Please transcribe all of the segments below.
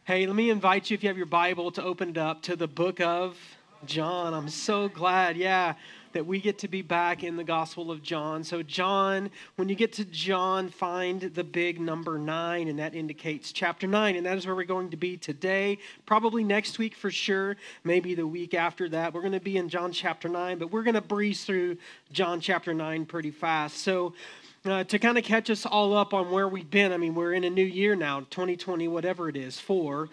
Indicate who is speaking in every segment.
Speaker 1: Hey, let me invite you, if you have your Bible, to open it up to the book of John. I'm so glad, that we get to be back in the Gospel of John. So John, when you get to John, find the big number 9, and that indicates chapter 9, and that is where we're going to be today, probably next week for sure, maybe the week after that. We're going to be in John chapter 9, but we're going to breeze through John chapter 9 pretty fast. So to kind of catch us all up on where we've been, I mean, we're in a new year now, 2020, whatever it is,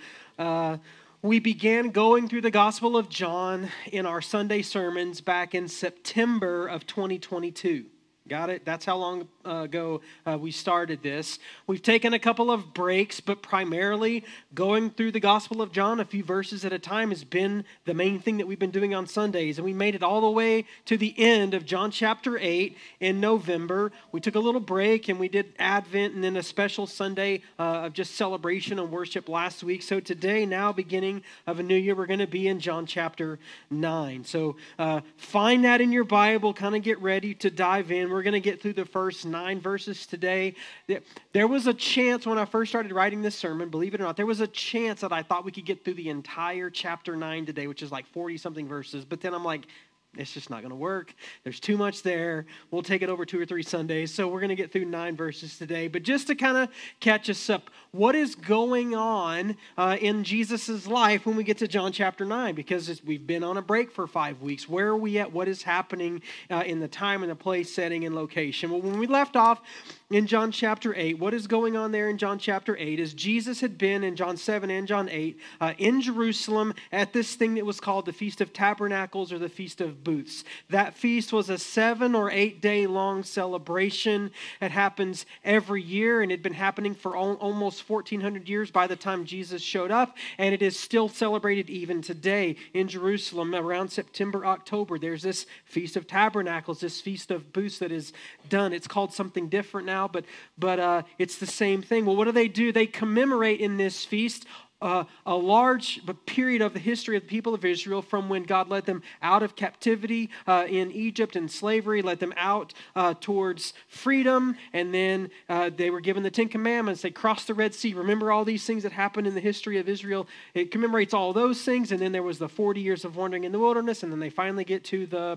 Speaker 1: we began going through the Gospel of John in our Sunday sermons back in September of 2022. Got it? That's how long ago we started this. We've taken a couple of breaks, but primarily going through the Gospel of John a few verses at a time has been the main thing that we've been doing on Sundays. And we made it all the way to the end of John chapter 8 in November. We took a little break and we did Advent and then a special Sunday of just celebration and worship last week. So today, now beginning of a new year, we're going to be in John chapter 9. So find that in your Bible, kind of get ready to dive in. We're going to get through the first 9 verses today. There was a chance when I first started writing this sermon, believe it or not, there was a chance that I thought we could get through the entire chapter 9 today, which is like 40-something verses. But then I'm like, it's just not going to work. There's too much there. We'll take it over 2 or 3 Sundays. So we're going to get through 9 verses today. But just to kind of catch us up, what is going on in Jesus' life when we get to John chapter 9? Because we've been on a break for 5 weeks. Where are we at? What is happening in the time and the place, setting, and location? Well, when we left off in John chapter 8, what is going on there in John chapter 8 is Jesus had been in John 7 and John 8 in Jerusalem at this thing that was called the Feast of Tabernacles or the Feast of Booths. That feast was a 7 or 8 day long celebration. It happens every year, and it had been happening for almost 1,400 years by the time Jesus showed up, and it is still celebrated even today in Jerusalem around September, October. There's this Feast of Tabernacles, this Feast of Booths that is done. It's called something different now, but it's the same thing. Well, what do? They commemorate in this feast a large period of the history of the people of Israel from when God led them out of captivity in Egypt and slavery, led them out towards freedom, and then they were given the 10 Commandments. They crossed the Red Sea. Remember all these things that happened in the history of Israel? It commemorates all those things, and then there was the 40 years of wandering in the wilderness, and then they finally get to the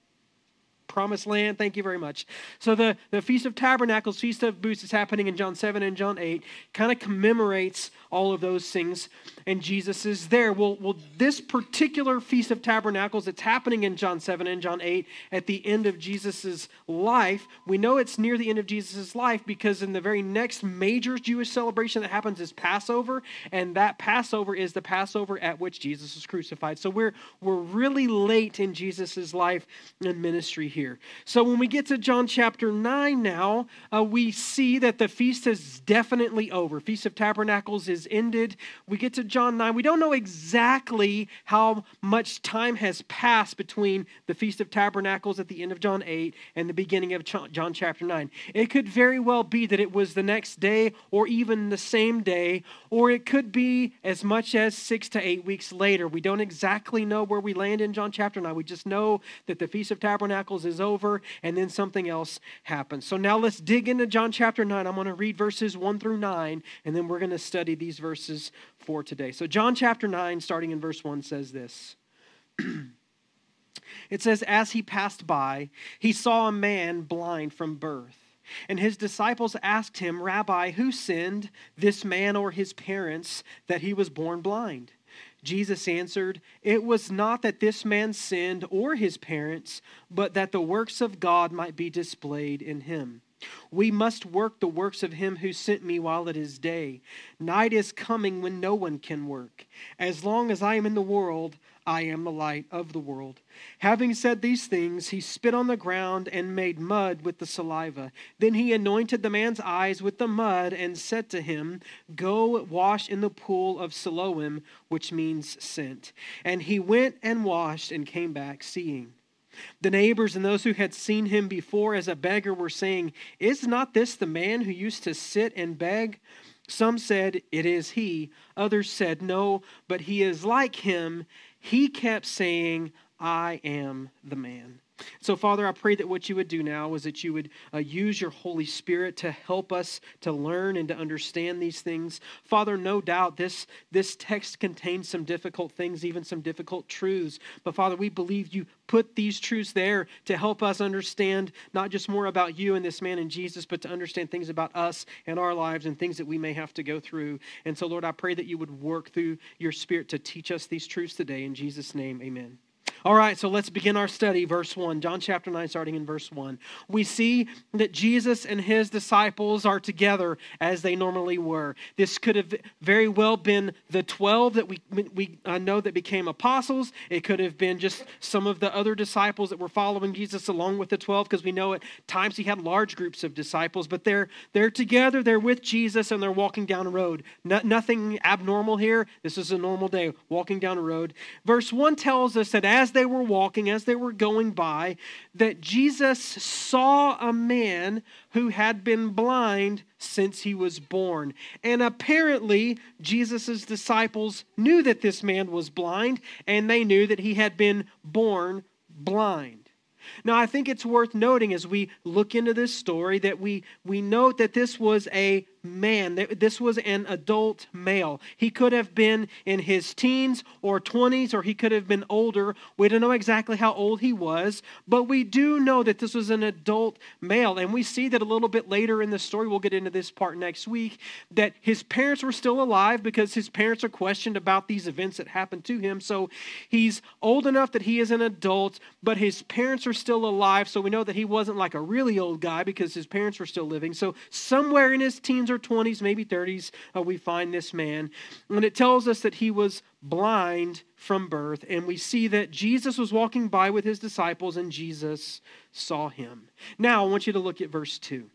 Speaker 1: Promised Land. Thank you very much. So the Feast of Tabernacles, Feast of Booths is happening in John 7 and John 8, kind of commemorates all of those things, and Jesus is there. Well, this particular Feast of Tabernacles that's happening in John 7 and John 8 at the end of Jesus' life, we know it's near the end of Jesus' life because in the very next major Jewish celebration that happens is Passover, and that Passover is the Passover at which Jesus was crucified. So we're really late in Jesus' life and ministry here. So when we get to John chapter 9 now, we see that the feast is definitely over. Feast of Tabernacles is ended. We get to John 9. We don't know exactly how much time has passed between the Feast of Tabernacles at the end of John 8 and the beginning of John chapter 9. It could very well be that it was the next day or even the same day, or it could be as much as 6 to 8 weeks later. We don't exactly know where we land in John chapter 9. We just know that the Feast of Tabernacles is over and then something else happens. So now let's dig into John chapter 9. I'm going to read verses 1 through 9, and then we're going to study these verses for today. So John chapter 9, starting in verse 1, says this. It says, "As he passed by, he saw a man blind from birth. And his disciples asked him, 'Rabbi, who sinned, this man or his parents, that he was born blind?' Jesus answered, 'It was not that this man sinned or his parents, but that the works of God might be displayed in him. We must work the works of him who sent me while it is day. Night is coming when no one can work. As long as I am in the world, I am the light of the world.' Having said these things, he spit on the ground and made mud with the saliva. Then he anointed the man's eyes with the mud and said to him, 'Go wash in the pool of Siloam,' which means sent. And he went and washed and came back seeing. The neighbors and those who had seen him before as a beggar were saying, 'Is not this the man who used to sit and beg?' Some said, 'It is he.' Others said, 'No, but he is like him.' He kept saying, 'I am the man.' So, Father, I pray that what you would do now is that you would use your Holy Spirit to help us to learn and to understand these things. Father, no doubt this text contains some difficult things, even some difficult truths. But, Father, we believe you put these truths there to help us understand not just more about you and this man and Jesus, but to understand things about us and our lives and things that we may have to go through. And so, Lord, I pray that you would work through your Spirit to teach us these truths today. In Jesus' name, amen. All right, so let's begin our study. Verse 1, John chapter 9, starting in verse 1. We see that Jesus and his disciples are together as they normally were. This could have very well been the 12 that we know that became apostles. It could have been just some of the other disciples that were following Jesus along with the 12, because we know at times he had large groups of disciples. But they're together, they're with Jesus, and they're walking down a road. Nothing abnormal here. This is a normal day, walking down a road. Verse 1 tells us that as they were walking, as they were going by, that Jesus saw a man who had been blind since he was born. And apparently, Jesus' disciples knew that this man was blind, and they knew that he had been born blind. Now, I think it's worth noting as we look into this story that we note that this was a man. This was an adult male. He could have been in his teens or 20s, or he could have been older. We don't know exactly how old he was, but we do know that this was an adult male. And we see that a little bit later in the story, we'll get into this part next week, that his parents were still alive because his parents are questioned about these events that happened to him. So he's old enough that he is an adult, but his parents are still alive. So we know that he wasn't like a really old guy because his parents were still living. So somewhere in his teens or 20s, maybe 30s, we find this man. And it tells us that he was blind from birth. And we see that Jesus was walking by with his disciples and Jesus saw him. Now, I want you to look at verse 2.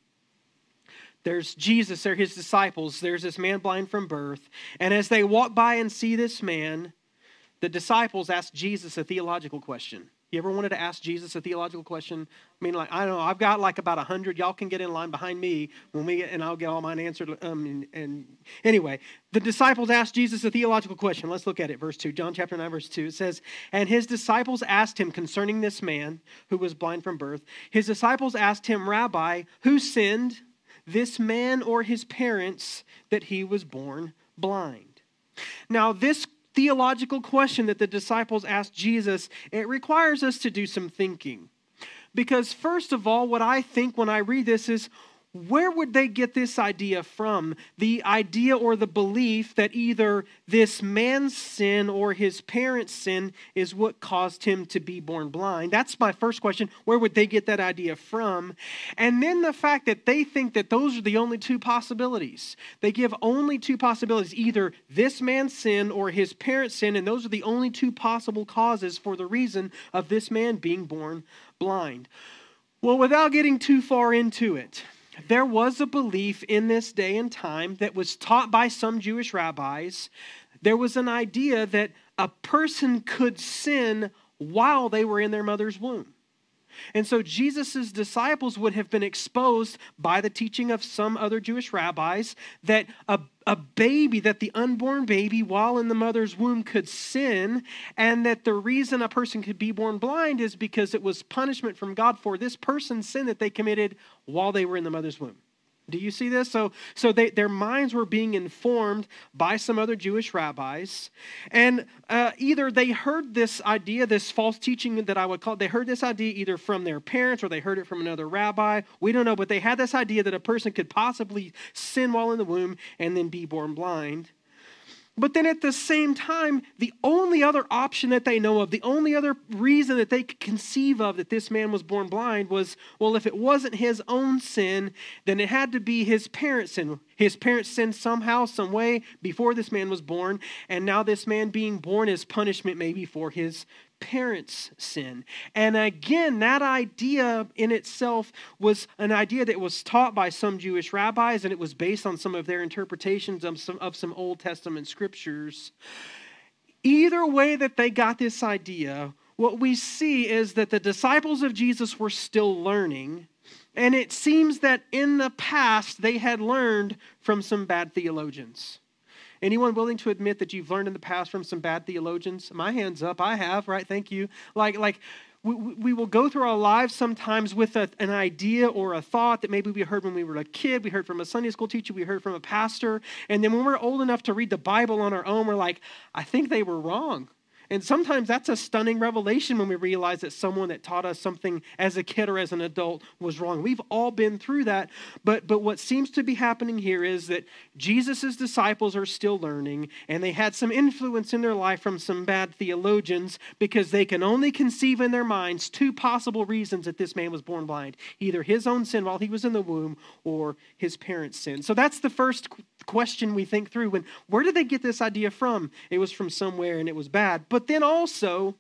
Speaker 1: There's Jesus, they're his disciples. There's this man blind from birth. And as they walk by and see this man, the disciples ask Jesus a theological question. You ever wanted to ask Jesus a theological question? I mean, like, I don't know, I've got like about 100. Y'all can get in line behind me and I'll get all mine answered. And anyway, the disciples asked Jesus a theological question. Let's look at it. Verse 2, John chapter 9, verse 2. It says, and his disciples asked him concerning this man who was blind from birth. His disciples asked him, Rabbi, who sinned, this man or his parents, that he was born blind? Now, this theological question that the disciples asked Jesus, it requires us to do some thinking. Because first of all, what I think when I read this is, where would they get this idea from? The idea or the belief that either this man's sin or his parents' sin is what caused him to be born blind. That's my first question. Where would they get that idea from? And then the fact that they think that those are the only two possibilities. They give only two possibilities, either this man's sin or his parents' sin, and those are the only two possible causes for the reason of this man being born blind. Well, without getting too far into it, there was a belief in this day and time that was taught by some Jewish rabbis. There was an idea that a person could sin while they were in their mother's womb. And so Jesus' disciples would have been exposed by the teaching of some other Jewish rabbis that a baby, that the unborn baby while in the mother's womb could sin, and that the reason a person could be born blind is because it was punishment from God for this person's sin that they committed while they were in the mother's womb. Do you see this? So their minds were being informed by some other Jewish rabbis, and either they heard this idea, this false teaching that I would call, they heard this idea either from their parents or they heard it from another rabbi. We don't know, but they had this idea that a person could possibly sin while in the womb and then be born blind. But then at the same time, the only other option that they know of, the only other reason that they could conceive of that this man was born blind was, well, if it wasn't his own sin, then it had to be his parents' sin. His parents sinned somehow, some way before this man was born, and now this man being born is punishment maybe for his parents' sin. And again, that idea in itself was an idea that was taught by some Jewish rabbis, and it was based on some of their interpretations of some Old Testament scriptures. Either way that they got this idea, what we see is that the disciples of Jesus were still learning, and it seems that in the past they had learned from some bad theologians. Anyone willing to admit that you've learned in the past from some bad theologians? My hand's up. I have, right? Thank you. Like we will go through our lives sometimes with an idea or a thought that maybe we heard when we were a kid, we heard from a Sunday school teacher, we heard from a pastor, and then when we're old enough to read the Bible on our own, we're like, I think they were wrong. And sometimes that's a stunning revelation when we realize that someone that taught us something as a kid or as an adult was wrong. We've all been through that. But what seems to be happening here is that Jesus' disciples are still learning, and they had some influence in their life from some bad theologians because they can only conceive in their minds two possible reasons that this man was born blind. Either his own sin while he was in the womb or his parents' sin. So that's the first question we think through. Where did they get this idea from? It was from somewhere and it was bad. But then also,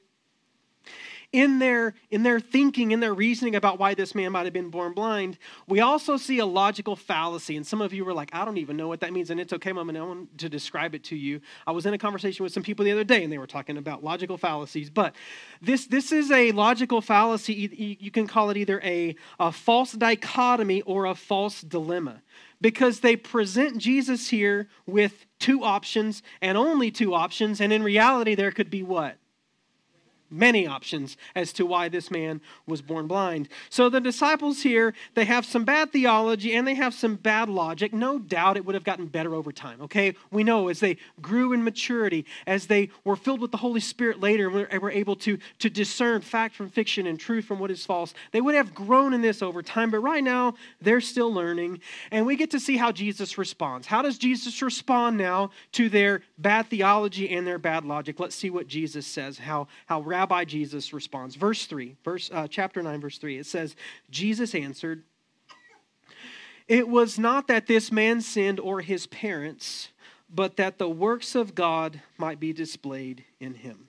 Speaker 1: in their thinking, in their reasoning about why this man might have been born blind, we also see a logical fallacy. And some of you were like, I don't even know what that means. And it's okay, Mom, and I want to describe it to you. I was in a conversation with some people the other day, and they were talking about logical fallacies. But this is a logical fallacy. You can call it either a false dichotomy or a false dilemma. Because they present Jesus here with two options and only two options. And in reality, there could be what? Many options as to why this man was born blind. So the disciples here, they have some bad theology and they have some bad logic. No doubt it would have gotten better over time, okay? We know as they grew in maturity, as they were filled with the Holy Spirit later and were able to discern fact from fiction and truth from what is false, they would have grown in this over time. But right now, they're still learning. And we get to see how Jesus responds. How does Jesus respond now to their bad theology and their bad logic? Let's see what Jesus says, how Rabbi Jesus responds. Chapter 9, verse 3, it says, Jesus answered, "It was not that this man sinned or his parents, but that the works of God might be displayed in him."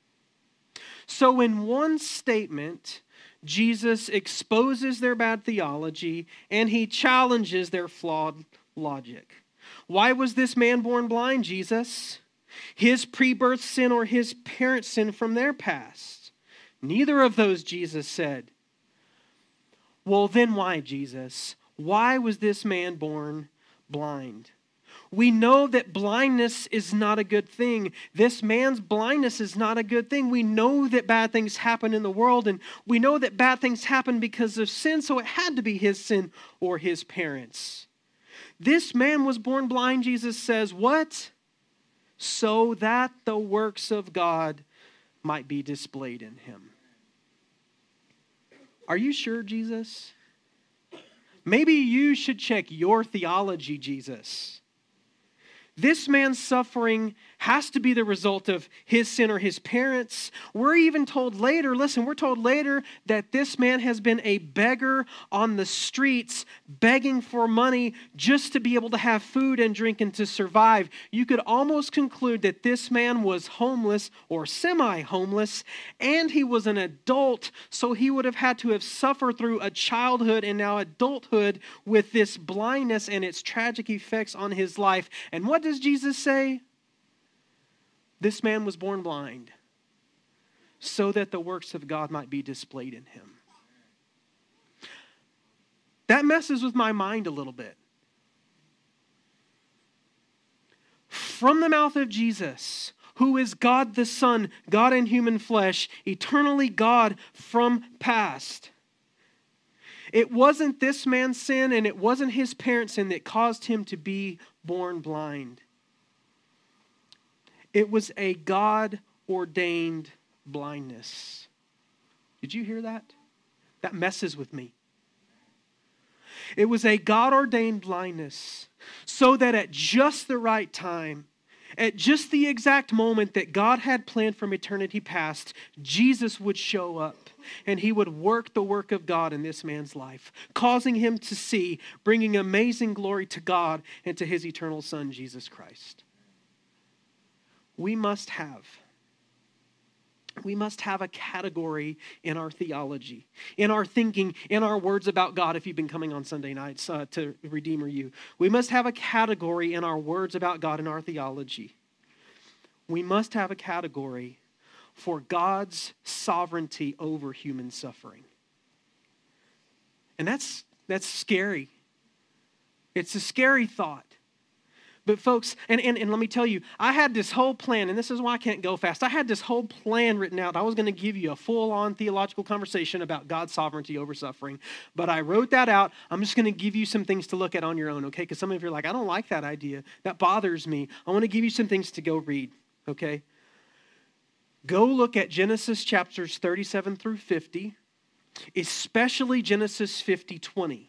Speaker 1: So in one statement, Jesus exposes their bad theology and he challenges their flawed logic. Why was this man born blind, Jesus? His pre-birth sin or his parents' sin from their past? Neither of those, Jesus said. Well, then why, Jesus? Why was this man born blind? We know that blindness is not a good thing. This man's blindness is not a good thing. We know that bad things happen in the world, and we know that bad things happen because of sin, so it had to be his sin or his parents. This man was born blind, Jesus says, what? So that the works of God might be displayed in him. Are you sure, Jesus? Maybe you should check your theology, Jesus. This man's suffering has to be the result of his sin or his parents. We're even told later, we're told later that this man has been a beggar on the streets, begging for money just to be able to have food and drink and to survive. You could almost conclude that this man was homeless or semi-homeless, and he was an adult, so he would have had to have suffered through a childhood and now adulthood with this blindness and its tragic effects on his life. And what does Jesus say? This man was born blind so that the works of God might be displayed in him. That messes with my mind a little bit. From the mouth of Jesus, who is God the Son, God in human flesh, eternally God from past. It wasn't this man's sin and it wasn't his parents' sin that caused him to be born blind. It was a God-ordained blindness. Did you hear that? That messes with me. It was a God-ordained blindness so that at just the right time, at just the exact moment that God had planned from eternity past, Jesus would show up and he would work the work of God in this man's life, causing him to see, bringing amazing glory to God and to his eternal Son, Jesus Christ. We must have a category in our theology, in our thinking, in our words about God. If you've been coming on Sunday nights to Redeemer U, we must have a category in our words about God in our theology. We must have a category for God's sovereignty over human suffering. And that's scary. It's a scary thought. But folks, and let me tell you, I had this whole plan, and this is why I can't go fast. I had this whole plan written out. I was going to give you a full-on theological conversation about God's sovereignty over suffering. But I wrote that out. I'm just going to give you some things to look at on your own, okay? Because some of you are like, I don't like that idea. That bothers me. I want to give you some things to go read, okay? Go look at Genesis chapters 37 through 50, especially Genesis 50:20.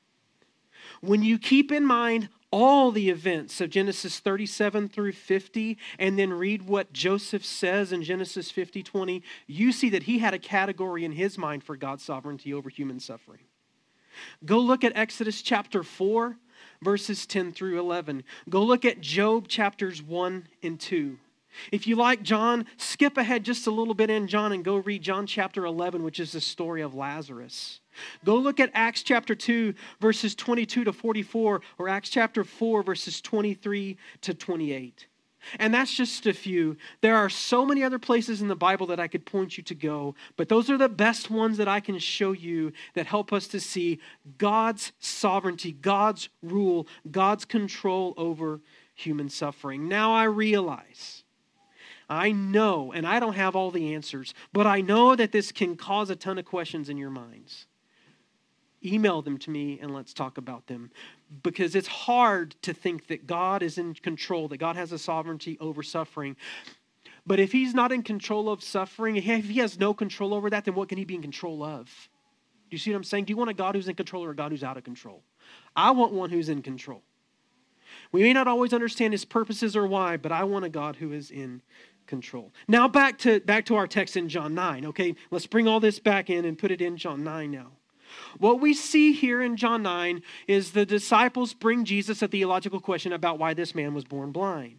Speaker 1: When you keep in mind all the events of Genesis 37 through 50, and then read what Joseph says in Genesis 50:20, you see that he had a category in his mind for God's sovereignty over human suffering. Go look at Exodus chapter 4, verses 10 through 11. Go look at Job chapters 1 and 2. If you like John, skip ahead just a little bit in John and go read John chapter 11, which is the story of Lazarus. Go look at Acts chapter 2, verses 22 to 44, or Acts chapter 4, verses 23 to 28. And that's just a few. There are so many other places in the Bible that I could point you to go, but those are the best ones that I can show you that help us to see God's sovereignty, God's rule, God's control over human suffering. Now I realize, I know, and I don't have all the answers, but I know that this can cause a ton of questions in your minds. Email them to me and let's talk about them. Because it's hard to think that God is in control, that God has a sovereignty over suffering. But if he's not in control of suffering, if he has no control over that, then what can he be in control of? Do you see what I'm saying? Do you want a God who's in control or a God who's out of control? I want one who's in control. We may not always understand his purposes or why, but I want a God who is in control. Now back to our text in John 9, okay? Let's bring all this back in and put it in John 9 now. What we see here in John 9 is the disciples bring Jesus a theological question about why this man was born blind.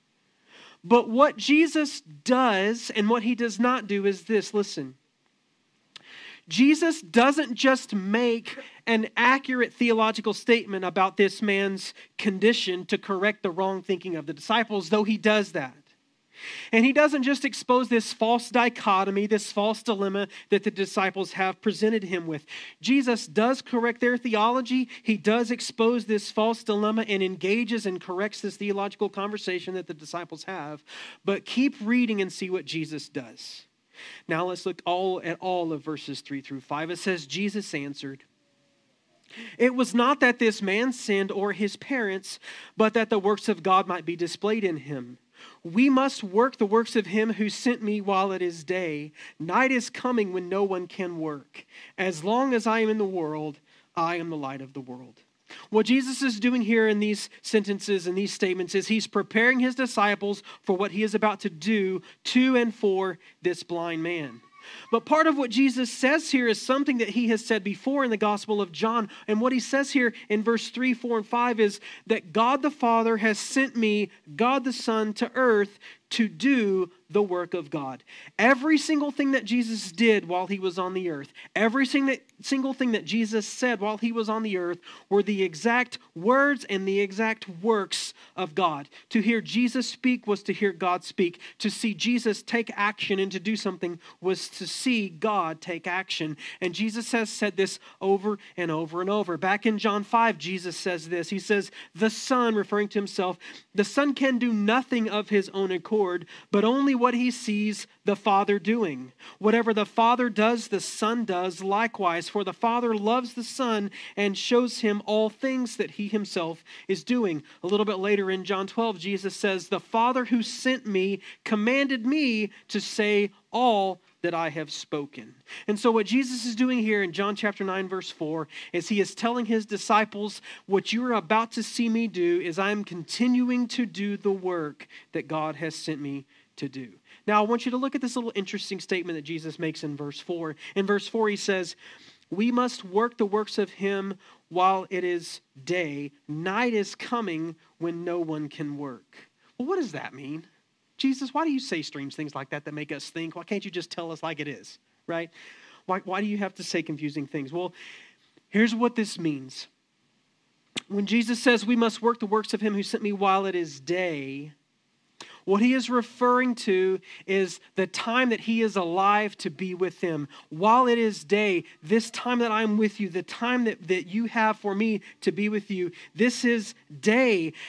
Speaker 1: But what Jesus does and what he does not do is this, listen. Jesus doesn't just make an accurate theological statement about this man's condition to correct the wrong thinking of the disciples, though he does that. And he doesn't just expose this false dichotomy, this false dilemma that the disciples have presented him with. Jesus does correct their theology. He does expose this false dilemma and engages and corrects this theological conversation that the disciples have. But keep reading and see what Jesus does. Now let's look at all of verses 3 through 5. It says, Jesus answered, "It was not that this man sinned or his parents, but that the works of God might be displayed in him. We must work the works of him who sent me while it is day. Night is coming when no one can work. As long as I am in the world, I am the light of the world." What Jesus is doing here in these sentences and these statements is he's preparing his disciples for what he is about to do to and for this blind man. But part of what Jesus says here is something that he has said before in the Gospel of John. And what he says here in verse 3, 4, and 5 is that God the Father has sent me, God the Son, to earth to do the work of God. Every single thing that Jesus did while he was on the earth, every single thing that Jesus said while he was on the earth were the exact words and the exact works of God. To hear Jesus speak was to hear God speak. To see Jesus take action and to do something was to see God take action. And Jesus has said this over and over and over. Back in John 5, Jesus says this. He says, the Son, referring to himself, the Son can do nothing of his own accord, but only what he sees the Father doing. Whatever the Father does, the Son does likewise. For the Father loves the Son and shows him all things that he himself is doing. A little bit later in John 12, Jesus says, the Father who sent me commanded me to say all that I have spoken. And so what Jesus is doing here in John chapter 9, verse 4, is he is telling his disciples, what you are about to see me do is I'm continuing to do the work that God has sent me to do. Now I want you to look at this little interesting statement that Jesus makes in verse 4. In verse 4 he says, we must work the works of him while it is day. Night is coming when no one can work. Well, what does that mean? Jesus, why do you say strange things like that make us think? Why can't you just tell us like it is, right? Why do you have to say confusing things? Well, here's what this means. When Jesus says we must work the works of him who sent me while it is day, what he is referring to is the time that he is alive to be with them. While it is day, this time that I'm with you, the time that you have for me to be with you, this is day.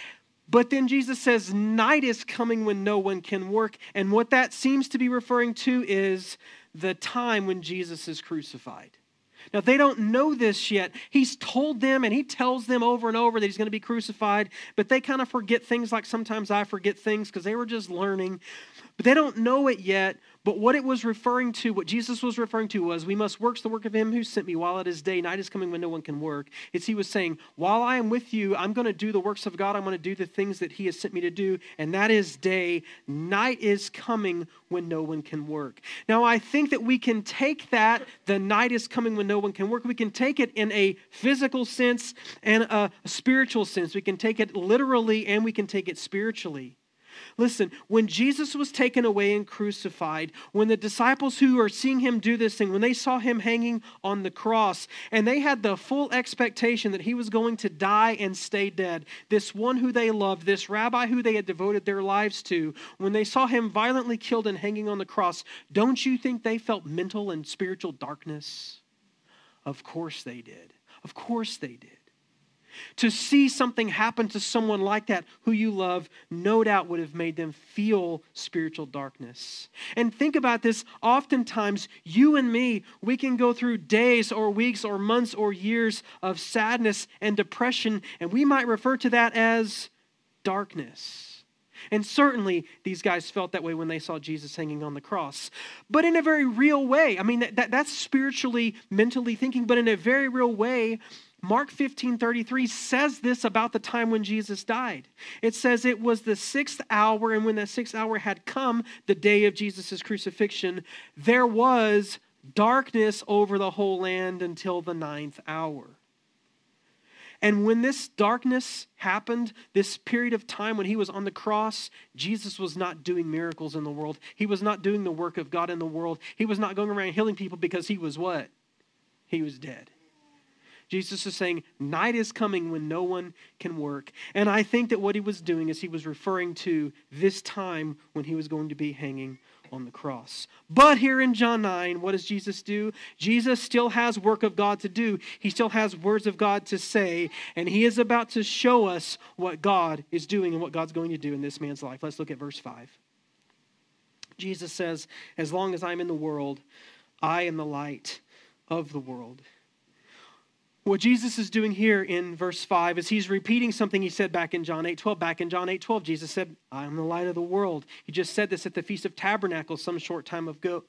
Speaker 1: But then Jesus says, night is coming when no one can work. And what that seems to be referring to is the time when Jesus is crucified. Now, they don't know this yet. He's told them and he tells them over and over that he's going to be crucified, but they kind of forget things like sometimes I forget things because they were just learning. But they don't know it yet. But what it was referring to, what Jesus was referring to was, we must work the work of him who sent me while it is day. Night is coming when no one can work. It's he was saying, while I am with you, I'm going to do the works of God. I'm going to do the things that he has sent me to do. And that is day. Night is coming when no one can work. Now, I think that we can take that, the night is coming when no one can work. We can take it in a physical sense and a spiritual sense. We can take it literally and we can take it spiritually. Listen, when Jesus was taken away and crucified, when the disciples who are seeing him do this thing, when they saw him hanging on the cross, and they had the full expectation that he was going to die and stay dead, this one who they loved, this rabbi who they had devoted their lives to, when they saw him violently killed and hanging on the cross, don't you think they felt mental and spiritual darkness? Of course they did. Of course they did. To see something happen to someone like that who you love, no doubt would have made them feel spiritual darkness. And think about this, oftentimes you and me, we can go through days or weeks or months or years of sadness and depression, and we might refer to that as darkness. And certainly these guys felt that way when they saw Jesus hanging on the cross. But in a very real way, I mean, that's spiritually, mentally thinking, but in a very real way, Mark 15:33 says this about the time when Jesus died. It says it was the 6th hour, and when that 6th hour had come, the day of Jesus' crucifixion, there was darkness over the whole land until the 9th hour. And when this darkness happened, this period of time when he was on the cross, Jesus was not doing miracles in the world. He was not doing the work of God in the world. He was not going around healing people because he was what? He was dead. Jesus is saying, night is coming when no one can work. And I think that what he was doing is he was referring to this time when he was going to be hanging on the cross. But here in John 9, what does Jesus do? Jesus still has work of God to do. He still has words of God to say, and he is about to show us what God is doing and what God's going to do in this man's life. Let's look at verse 5. Jesus says, as long as I'm in the world, I am the light of the world. What Jesus is doing here in verse 5 is he's repeating something he said back in John 8:12. Back in John 8:12, Jesus said, I am the light of the world. He just said this at the Feast of Tabernacles some short time ago.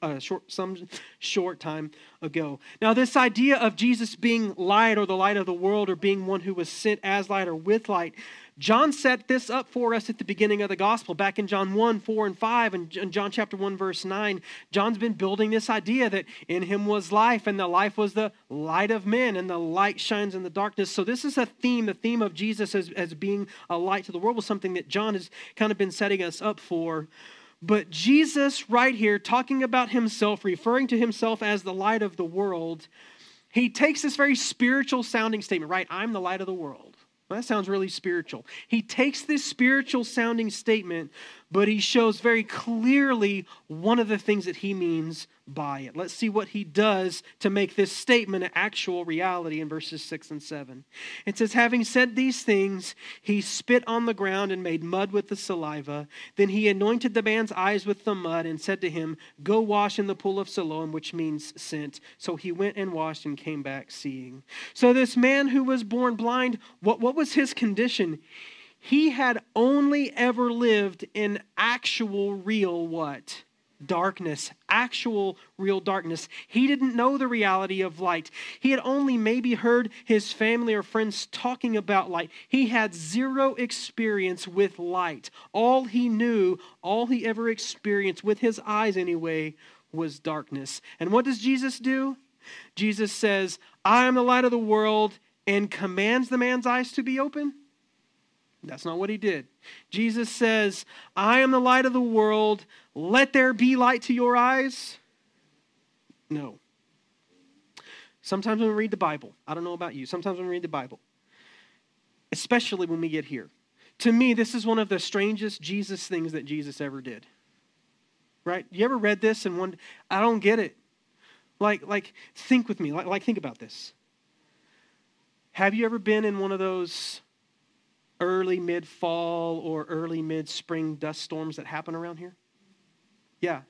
Speaker 1: Now, this idea of Jesus being light or the light of the world or being one who was sent as light or with light, John set this up for us at the beginning of the gospel. Back in John 1, 4, and 5, and John chapter 1, verse 9, John's been building this idea that in him was life, and the life was the light of men, and the light shines in the darkness. So this is a theme. The theme of Jesus as being a light to the world was something that John has kind of been setting us up for. But Jesus right here, talking about himself, referring to himself as the light of the world, he takes this very spiritual sounding statement, right? I'm the light of the world. Well, that sounds really spiritual. He takes this spiritual sounding statement, but he shows very clearly one of the things that he means by it. Let's see what he does to make this statement an actual reality in verses 6 and 7. It says, having said these things, he spit on the ground and made mud with the saliva. Then he anointed the man's eyes with the mud and said to him, go wash in the pool of Siloam, which means sent. So he went and washed and came back seeing. So this man who was born blind, what was his condition? He had only ever lived in actual, real what? Darkness, actual, real darkness. He didn't know the reality of light. He had only maybe heard his family or friends talking about light. He had zero experience with light. All he knew, all he ever experienced with his eyes anyway, was darkness. And what does Jesus do? Jesus says, I am the light of the world, and commands the man's eyes to be open. That's not what he did. Jesus says, I am the light of the world. Let there be light to your eyes. No. Sometimes when we read the Bible, I don't know about you, sometimes when we read the Bible, especially when we get here, to me, this is one of the strangest Jesus things that Jesus ever did. Right? You ever read this and wondered, I don't get it. Like think with me. Think about this. Have you ever been in one of those early mid-fall or early mid-spring dust storms that happen around here? Yeah.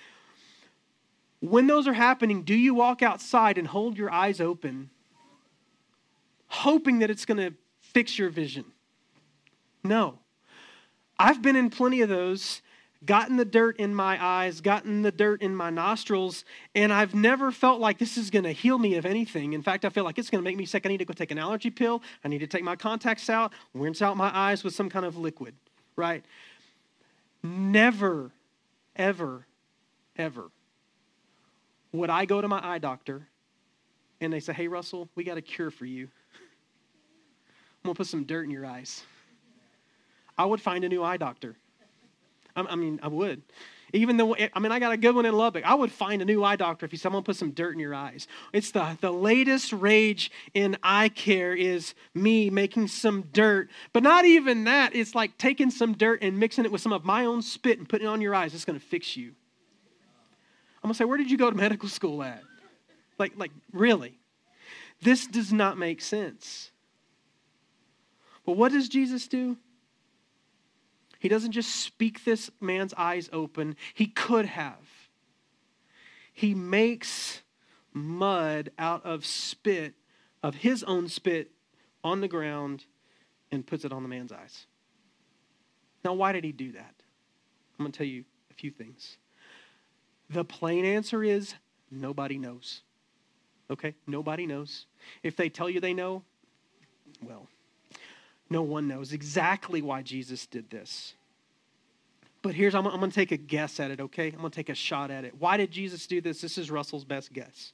Speaker 1: When those are happening, do you walk outside and hold your eyes open, hoping that it's going to fix your vision? No. I've been in plenty of those, gotten the dirt in my eyes, gotten the dirt in my nostrils, and I've never felt like this is going to heal me of anything. In fact, I feel like it's going to make me sick. I need to go take an allergy pill. I need to take my contacts out, rinse out my eyes with some kind of liquid, right? Never, ever, ever would I go to my eye doctor and they say, hey, Russell, we got a cure for you. I'm going to put some dirt in your eyes. I would find a new eye doctor. I would. Even though, I got a good one in Lubbock. I would find a new eye doctor if he said, I'm going to put some dirt in your eyes. It's the latest rage in eye care is me making some dirt. But not even that. It's like taking some dirt and mixing it with some of my own spit and putting it on your eyes. It's going to fix you. I'm going to say, where did you go to medical school at? Like really? This does not make sense. But what does Jesus do? He doesn't just speak this man's eyes open. He could have. He makes mud out of spit, of his own spit, on the ground and puts it on the man's eyes. Now, why did he do that? I'm going to tell you a few things. The plain answer is nobody knows. Okay? Nobody knows. If they tell you they know, well, no one knows exactly why Jesus did this. But I'm going to take a guess at it, okay? I'm going to take a shot at it. Why did Jesus do this? This is Russell's best guess.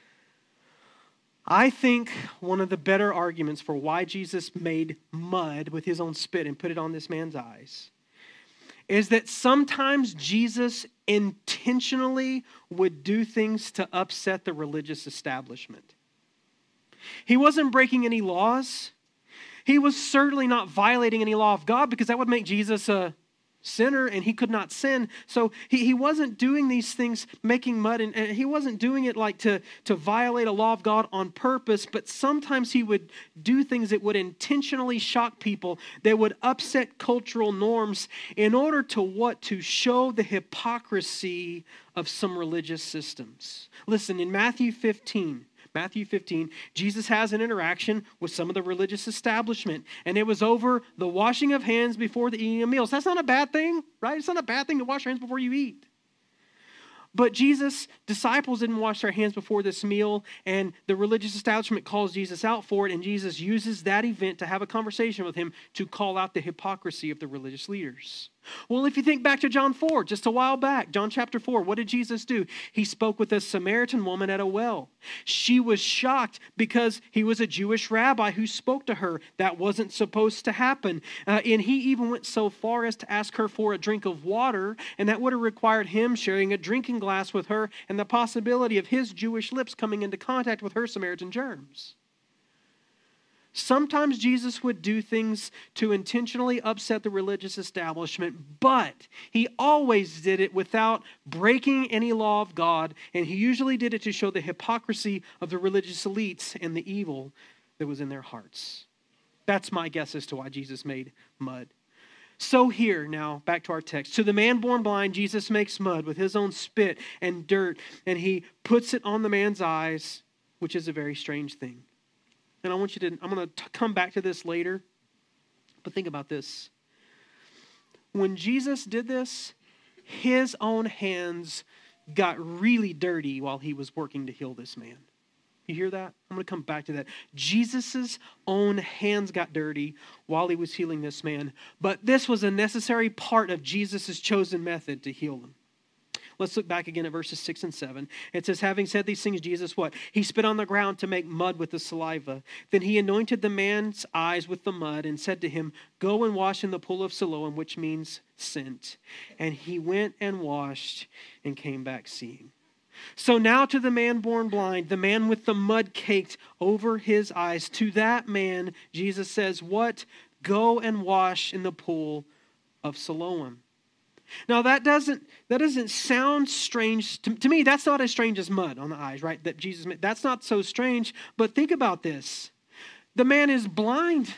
Speaker 1: I think one of the better arguments for why Jesus made mud with his own spit and put it on this man's eyes is that sometimes Jesus intentionally would do things to upset the religious establishment. He wasn't breaking any laws. He was certainly not violating any law of God because that would make Jesus a sinner and he could not sin. So he wasn't doing these things, making mud, and he wasn't doing it like to violate a law of God on purpose, but sometimes he would do things that would intentionally shock people, that would upset cultural norms in order to what? To show the hypocrisy of some religious systems. Listen, in Matthew 15, Jesus has an interaction with some of the religious establishment, and it was over the washing of hands before the eating of meals. That's not a bad thing, right? It's not a bad thing to wash your hands before you eat. But Jesus' disciples didn't wash their hands before this meal, and the religious establishment calls Jesus out for it, and Jesus uses that event to have a conversation with him to call out the hypocrisy of the religious leaders. Well, if you think back to John 4, just a while back, John chapter 4, what did Jesus do? He spoke with a Samaritan woman at a well. She was shocked because he was a Jewish rabbi who spoke to her. That wasn't supposed to happen. And he even went so far as to ask her for a drink of water, and that would have required him sharing a drinking glass with her and the possibility of his Jewish lips coming into contact with her Samaritan germs. Sometimes Jesus would do things to intentionally upset the religious establishment, but he always did it without breaking any law of God, and he usually did it to show the hypocrisy of the religious elites and the evil that was in their hearts. That's my guess as to why Jesus made mud. So here, now, back to our text. To the man born blind, Jesus makes mud with his own spit and dirt, and he puts it on the man's eyes, which is a very strange thing. And I'm going to come back to this later, but think about this. When Jesus did this, his own hands got really dirty while he was working to heal this man. You hear that? I'm going to come back to that. Jesus' own hands got dirty while he was healing this man, but this was a necessary part of Jesus' chosen method to heal him. Let's look back again at verses 6 and 7. It says, having said these things, Jesus what? He spit on the ground to make mud with the saliva. Then he anointed the man's eyes with the mud and said to him, go and wash in the pool of Siloam, which means sent. And he went and washed and came back seeing. So now to the man born blind, the man with the mud caked over his eyes, to that man, Jesus says, what? Go and wash in the pool of Siloam. Now that doesn't sound strange to me. That's not as strange as mud on the eyes, right? That Jesus made. That's not so strange. But think about this: the man is blind.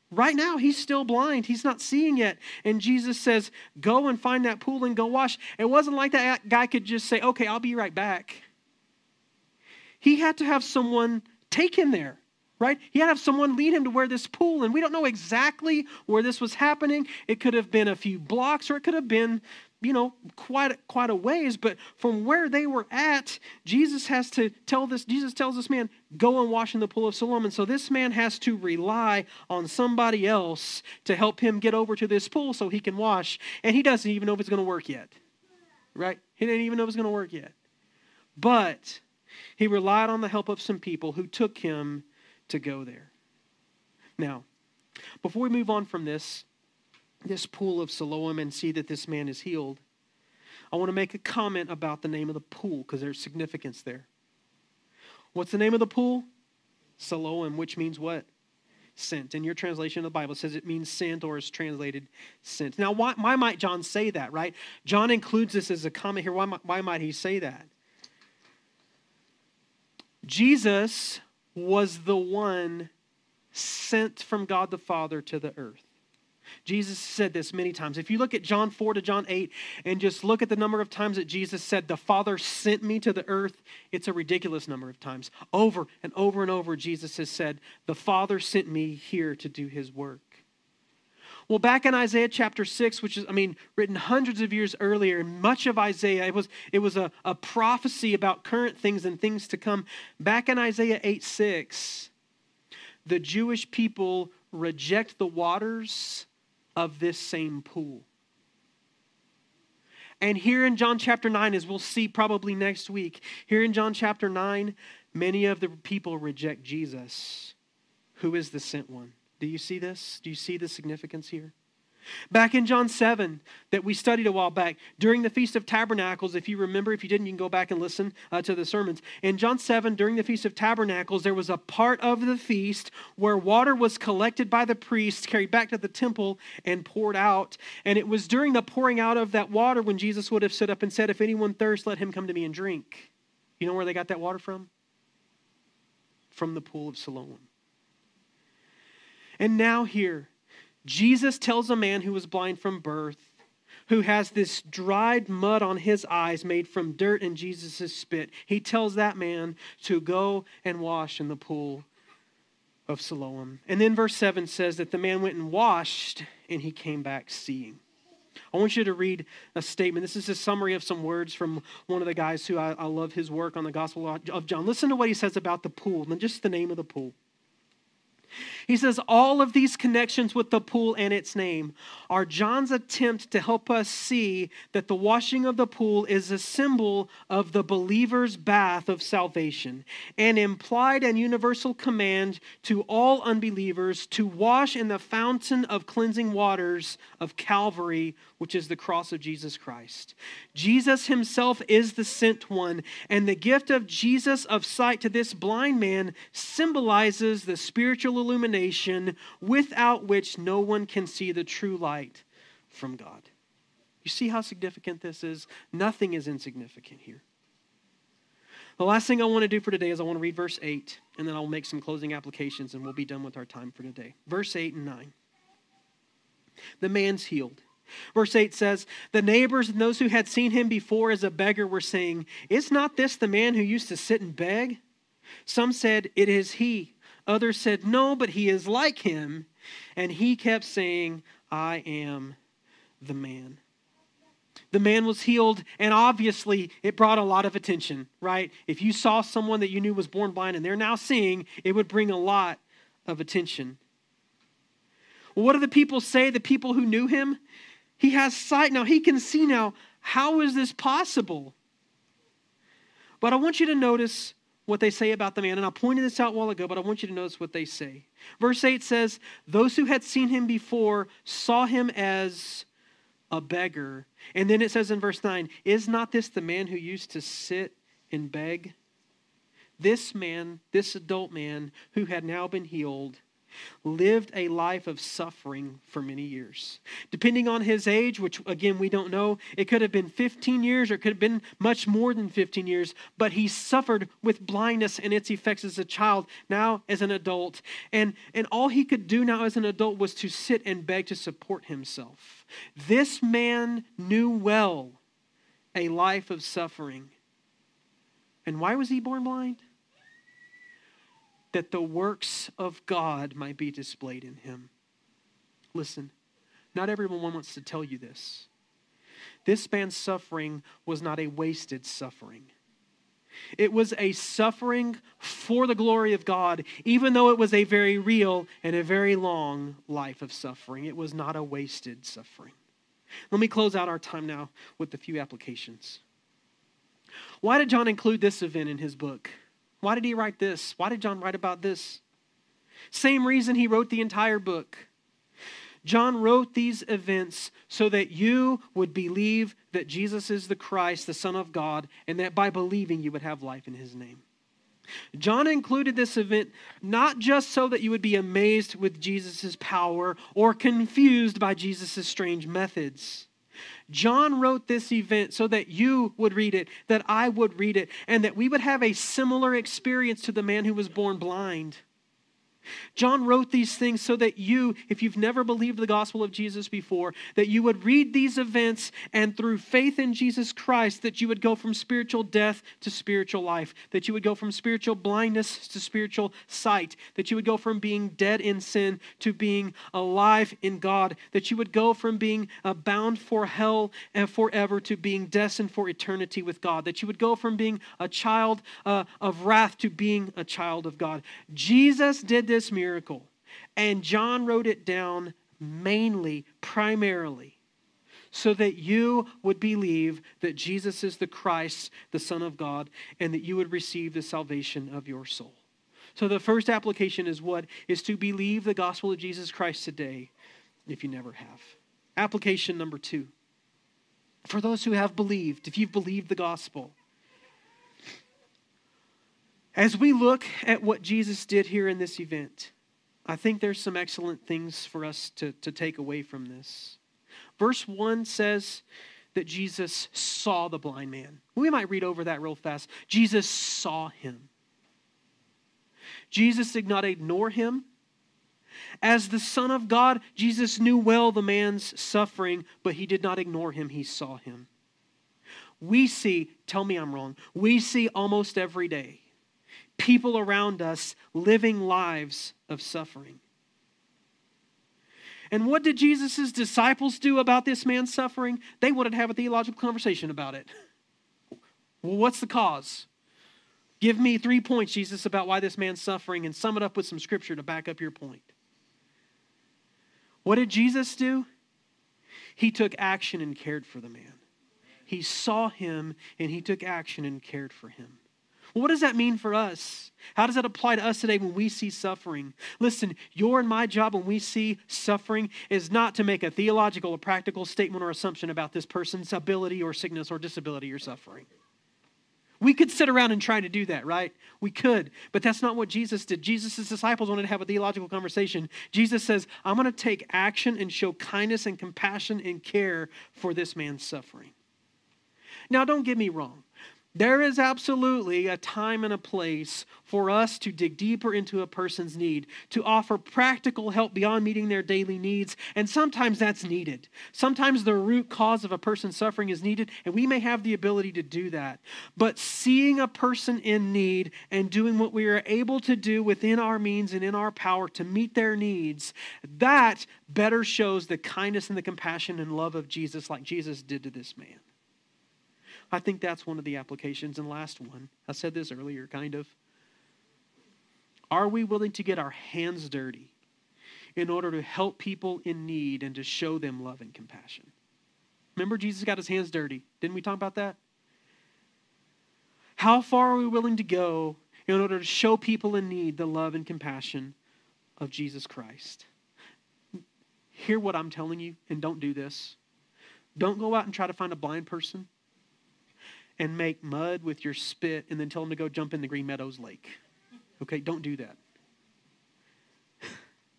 Speaker 1: Right now, he's still blind. He's not seeing yet. And Jesus says, go and find that pool and go wash. It wasn't like that guy could just say, okay, I'll be right back. He had to have someone take him there, right? He had to have someone lead him to where this pool, and we don't know exactly where this was happening. It could have been a few blocks, or it could have been, quite a ways. But from where they were at, Jesus tells this man, go and wash in the pool of Siloam. And so this man has to rely on somebody else to help him get over to this pool so he can wash. And he doesn't even know if it's going to work yet, right? He didn't even know if it's going to work yet. But he relied on the help of some people who took him to go there. Now, before we move on from this pool of Siloam and see that this man is healed, I want to make a comment about the name of the pool because there's significance there. What's the name of the pool? Siloam, which means what? Sent. In your translation of the Bible, it says it means sent, or is translated sent. Now, why might John say that, right? John includes this as a comment here. Why might he say that? Jesus was the one sent from God the Father to the earth. Jesus said this many times. If you look at John 4 to John 8 and just look at the number of times that Jesus said, the Father sent me to the earth, it's a ridiculous number of times. Over and over and over, Jesus has said, the Father sent me here to do his work. Well, back in Isaiah chapter 6, which is, written hundreds of years earlier, much of Isaiah, it was a prophecy about current things and things to come. Back in Isaiah 8:6, the Jewish people reject the waters of this same pool. And here in John chapter 9, as we'll see probably next week, here in John chapter 9, many of the people reject Jesus, who is the sent one. Do you see this? Do you see the significance here? Back in John 7 that we studied a while back, during the Feast of Tabernacles, if you remember, if you didn't, you can go back and listen to the sermons. In John 7, during the Feast of Tabernacles, there was a part of the feast where water was collected by the priests, carried back to the temple, and poured out. And it was during the pouring out of that water when Jesus would have stood up and said, if anyone thirsts, let him come to me and drink. You know where they got that water from? From the pool of Siloam. And now here, Jesus tells a man who was blind from birth, who has this dried mud on his eyes made from dirt and Jesus' spit. He tells that man to go and wash in the pool of Siloam. And then verse 7 says that the man went and washed and he came back seeing. I want you to read a statement. This is a summary of some words from one of the guys who I love his work on the Gospel of John. Listen to what he says about the pool and just the name of the pool. He says, all of these connections with the pool and its name are John's attempt to help us see that the washing of the pool is a symbol of the believer's bath of salvation, an implied and universal command to all unbelievers to wash in the fountain of cleansing waters of Calvary, which is the cross of Jesus Christ. Jesus himself is the sent one, and the gift of Jesus of sight to this blind man symbolizes the spiritual illumination without which no one can see the true light from God. You see how significant this is? Nothing is insignificant here. The last thing I want to do for today is I want to read verse 8, and then I'll make some closing applications, and we'll be done with our time for today. Verse 8 and 9. The man's healed. Verse 8 says, the neighbors and those who had seen him before as a beggar were saying, is not this the man who used to sit and beg? Some said, it is he. Others said, no, but he is like him. And he kept saying, I am the man. The man was healed, and obviously it brought a lot of attention, right? If you saw someone that you knew was born blind and they're now seeing, it would bring a lot of attention. Well, what do the people say, the people who knew him? He has sight now. He can see now. How is this possible? But I want you to notice what they say about the man. And I pointed this out a while ago, but I want you to notice what they say. Verse 8 says, those who had seen him before saw him as a beggar. And then it says in verse 9, is not this the man who used to sit and beg? This man, this adult man who had now been healed, lived a life of suffering for many years. Depending on his age, which again we don't know, it could have been 15 years or it could have been much more than 15 years, but he suffered with blindness and its effects as a child, now as an adult. And all he could do now as an adult was to sit and beg to support himself. This man knew well a life of suffering. And why was he born blind? That the works of God might be displayed in him. Listen, not everyone wants to tell you this. This man's suffering was not a wasted suffering. It was a suffering for the glory of God, even though it was a very real and a very long life of suffering. It was not a wasted suffering. Let me close out our time now with a few applications. Why did John include this event in his book? Why did he write this? Why did John write about this? Same reason he wrote the entire book. John wrote these events so that you would believe that Jesus is the Christ, the Son of God, and that by believing you would have life in his name. John included this event not just so that you would be amazed with Jesus' power or confused by Jesus' strange methods. John wrote this event so that you would read it, that I would read it, and that we would have a similar experience to the man who was born blind. John wrote these things so that you, if you've never believed the gospel of Jesus before, that you would read these events and through faith in Jesus Christ, that you would go from spiritual death to spiritual life, that you would go from spiritual blindness to spiritual sight, that you would go from being dead in sin to being alive in God, that you would go from being bound for hell and forever to being destined for eternity with God, that you would go from being a child of wrath to being a child of God. Jesus did this miracle, and John wrote it down primarily, so that you would believe that Jesus is the Christ, the Son of God, and that you would receive the salvation of your soul. So the first application is what? Is to believe the gospel of Jesus Christ today, if you never have. Application number 2. For those who have believed, if you've believed the gospel, as we look at what Jesus did here in this event, I think there's some excellent things for us to take away from this. Verse 1 says that Jesus saw the blind man. We might read over that real fast. Jesus saw him. Jesus did not ignore him. As the Son of God, Jesus knew well the man's suffering, but he did not ignore him. He saw him. We see, tell me I'm wrong, we see almost every day people around us living lives of suffering. And what did Jesus' disciples do about this man's suffering? They wanted to have a theological conversation about it. Well, what's the cause? Give me 3 points, Jesus, about why this man's suffering, and sum it up with some scripture to back up your point. What did Jesus do? He took action and cared for the man. He saw him and he took action and cared for him. Well, what does that mean for us? How does that apply to us today when we see suffering? Listen, your and my job when we see suffering is not to make a theological or practical statement or assumption about this person's ability or sickness or disability or suffering. We could sit around and try to do that, right? We could, but that's not what Jesus did. Jesus' disciples wanted to have a theological conversation. Jesus says, I'm going to take action and show kindness and compassion and care for this man's suffering. Now, don't get me wrong. There is absolutely a time and a place for us to dig deeper into a person's need, to offer practical help beyond meeting their daily needs, and sometimes that's needed. Sometimes the root cause of a person's suffering is needed, and we may have the ability to do that. But seeing a person in need and doing what we are able to do within our means and in our power to meet their needs, that better shows the kindness and the compassion and love of Jesus like Jesus did to this man. I think that's one of the applications. And last one, I said this earlier, kind of. Are we willing to get our hands dirty in order to help people in need and to show them love and compassion? Remember, Jesus got his hands dirty. Didn't we talk about that? How far are we willing to go in order to show people in need the love and compassion of Jesus Christ? Hear what I'm telling you, and don't do this. Don't go out and try to find a blind person and make mud with your spit and then tell them to go jump in the Green Meadows Lake. Okay, don't do that.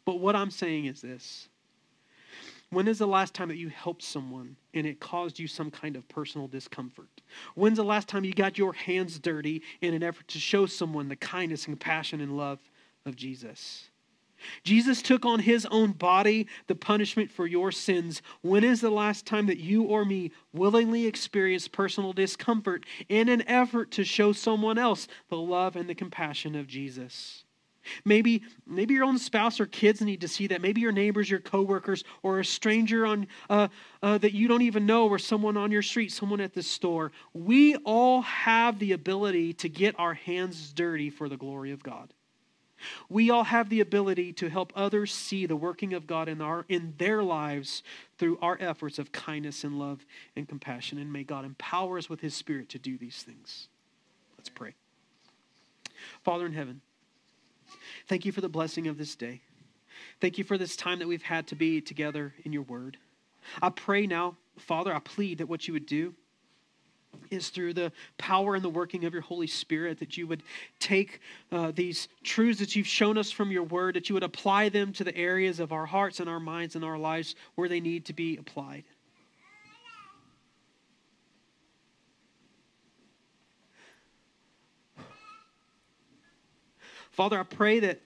Speaker 1: But what I'm saying is this. When is the last time that you helped someone and it caused you some kind of personal discomfort? When's the last time you got your hands dirty in an effort to show someone the kindness and compassion and love of Jesus? Jesus took on his own body the punishment for your sins. When is the last time that you or me willingly experienced personal discomfort in an effort to show someone else the love and the compassion of Jesus? Maybe your own spouse or kids need to see that. Maybe your neighbors, your coworkers, or a stranger on that you don't even know, or someone on your street, someone at the store. We all have the ability to get our hands dirty for the glory of God. We all have the ability to help others see the working of God in their lives through our efforts of kindness and love and compassion. And may God empower us with his Spirit to do these things. Let's pray. Father in heaven, thank you for the blessing of this day. Thank you for this time that we've had to be together in your word. I pray now, Father, I plead that what you would do is through the power and the working of your Holy Spirit, that you would take these truths that you've shown us from your word, that you would apply them to the areas of our hearts and our minds and our lives where they need to be applied. Father, I pray that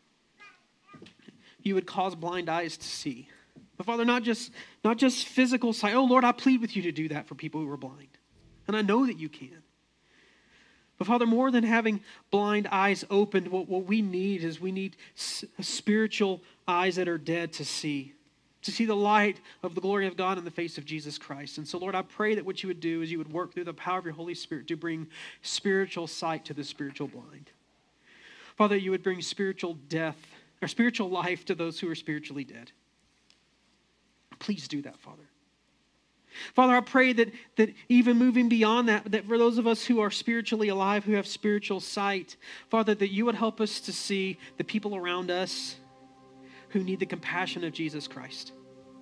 Speaker 1: you would cause blind eyes to see. But Father, not just physical sight. Oh Lord, I plead with you to do that for people who are blind. And I know that you can. But Father, more than having blind eyes opened, what we need is we need spiritual eyes that are dead to see the light of the glory of God in the face of Jesus Christ. And so Lord, I pray that what you would do is you would work through the power of your Holy Spirit to bring spiritual sight to the spiritual blind. Father, you would bring spiritual death or spiritual life to those who are spiritually dead. Please do that, Father. Father, I pray that even moving beyond that for those of us who are spiritually alive, who have spiritual sight, Father, that you would help us to see the people around us who need the compassion of Jesus Christ.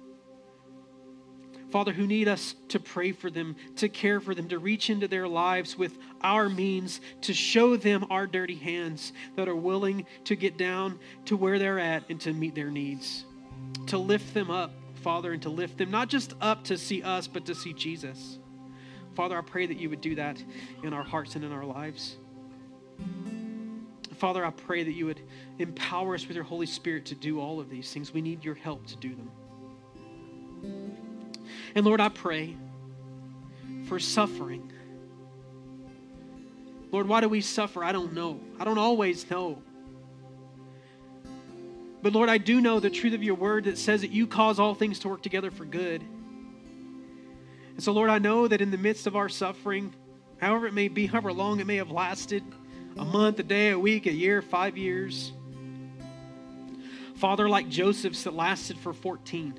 Speaker 1: Father, who need us to pray for them, to care for them, to reach into their lives with our means, to show them our dirty hands that are willing to get down to where they're at and to meet their needs. To lift them up, Father, and to lift them not just up to see us, but to see Jesus. Father, I pray that you would do that in our hearts and in our lives. Father, I pray that you would empower us with your Holy Spirit to do all of these things. We need your help to do them. And Lord, I pray for suffering. Lord, why do we suffer? I don't know. I don't always know. But Lord, I do know the truth of your word that says that you cause all things to work together for good. And so Lord, I know that in the midst of our suffering, however it may be, however long it may have lasted, a month, a day, a week, a year, 5 years, Father, like Joseph's that lasted for 14.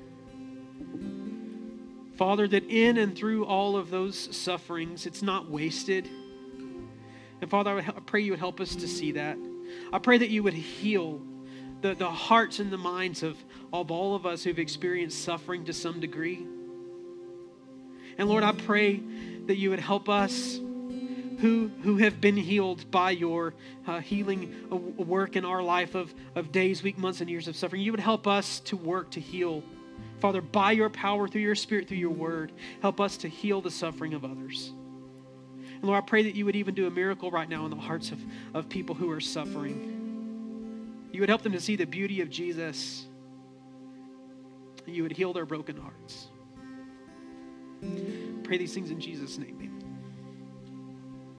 Speaker 1: Father, that in and through all of those sufferings, it's not wasted. And Father, I pray you would help us to see that. I pray that you would heal the hearts and the minds of all of us who've experienced suffering to some degree. And Lord, I pray that you would help us who have been healed by your healing work in our life of days, weeks, months, and years of suffering. You would help us to work to heal. Father, by your power, through your Spirit, through your word, help us to heal the suffering of others. And Lord, I pray that you would even do a miracle right now in the hearts of people who are suffering. You would help them to see the beauty of Jesus. And you would heal their broken hearts. Pray these things in Jesus' name, amen.